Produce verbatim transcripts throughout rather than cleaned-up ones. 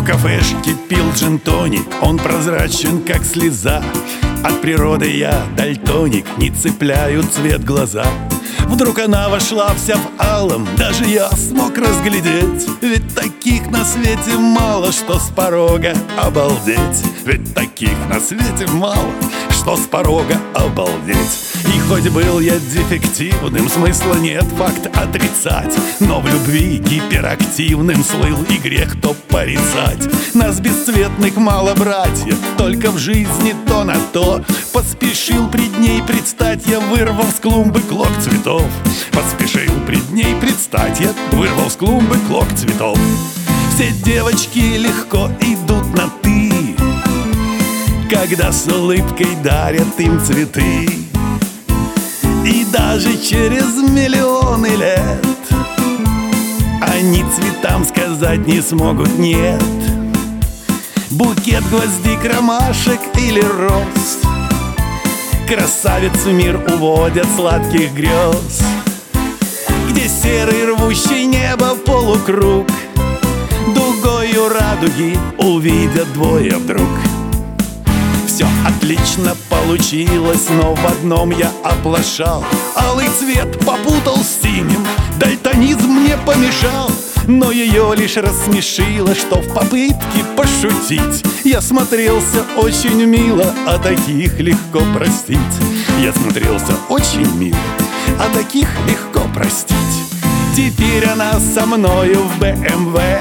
кафешке пил джин-тоник, он прозрачен, как слеза. От природы я дальтоник, не цепляю цвет глаза. Вдруг она вошла вся в алом, даже я смог разглядеть. Ведь таких на свете мало, что с порога обалдеть. Ведь таких на свете мало, что с порога обалдеть. И хоть был я дефективным, смысла нет факт отрицать. Но в любви гиперактивным слыл, и грех то порицать. Нас бесцветных мало, братья, только в жизни то на то. Поспешил пред ней предстать я, вырвал с клумбы клок цветов. Поспешил пред ней предстать я, вырвал с клумбы клок цветов. Все девочки легко идут на «ты», когда с улыбкой дарят им цветы. И даже через миллионы лет они цветам сказать не смогут «нет». Букет гвоздик, ромашек или роз красавицу мир уводят сладких грез, где серый рвущий небо полукруг дугою радуги увидят двое вдруг. Все отлично получилось, но в одном я оплошал. Алый цвет попутал с синим, дальтонизм мне помешал. Но ее лишь рассмешило, что в попытке пошутить я смотрелся очень мило, а таких легко простить. Я смотрелся очень мило, а таких легко простить. Теперь она со мною в бэ эм вэ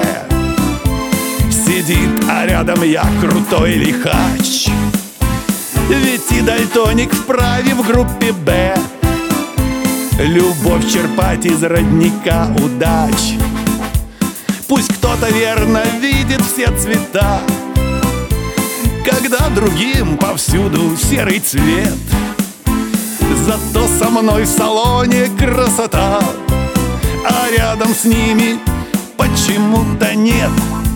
сидит, а рядом я крутой лихач. Ведь и дальтоник вправе в группе «Б» любовь черпать из родника удач. Пусть кто-то верно видит все цвета, когда другим повсюду серый цвет. Зато со мной в салоне красота, а рядом с ними почему-то нет.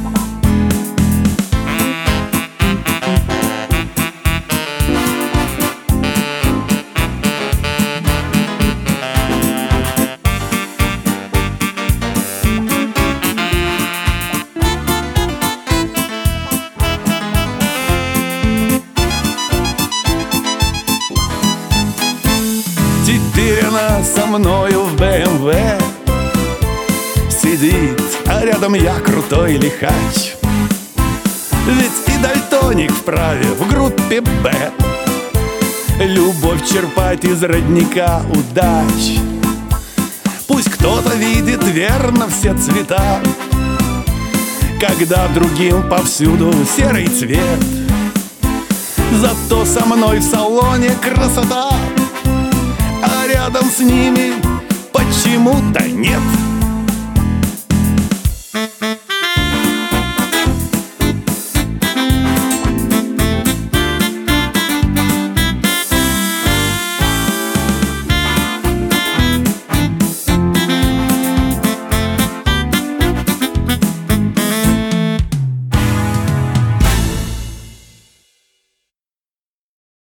Теперь она со мною в бэ эм вэ сидит, а рядом я крутой лихач. Ведь и дальтоник вправе в группе «Б» любовь черпать из родника удач. Пусть кто-то видит верно все цвета, когда другим повсюду серый цвет. Зато со мной в салоне красота, а рядом с ними почему-то нет.